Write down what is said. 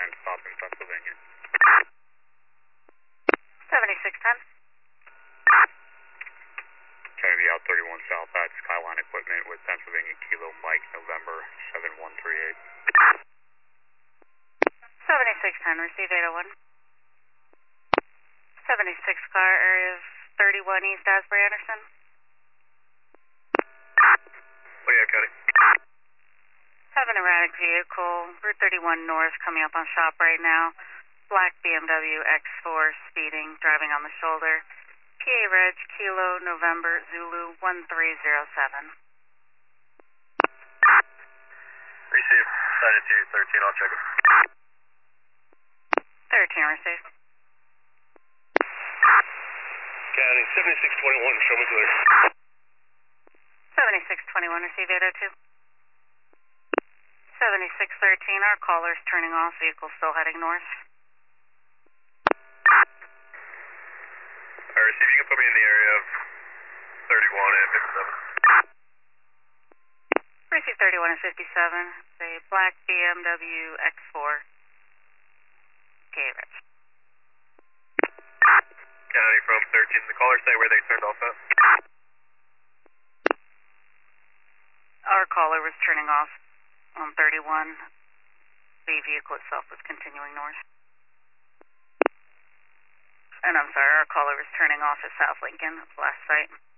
and stop in Pennsylvania. 7610. Kennedy out 31 south at Skyline Equipment with Pennsylvania Kilo Mike November 7138. 7610, receive 801. 76 car, area 31 East Asbury Anderson. What do you have, Cody? Have an erratic vehicle, Route 31 North, coming up on shop right now. Black BMW X4 speeding, driving on the shoulder. PA Reg Kilo November Zulu 1307. Receive. Decided to 13, I'll check it. 13 received. County 7621, show me clear. 7621, receive 802. 7613, our caller's turning off, vehicle still heading north. Receive, you can put me in the area of 31 and 57. Receive 31 and 57, a black BMW X4. Okay, Rich. County from 13, the caller say where they turned off at? Our caller was turning off on 31. The vehicle itself was continuing north. And I'm sorry, our caller was turning off at South Lincoln, last site.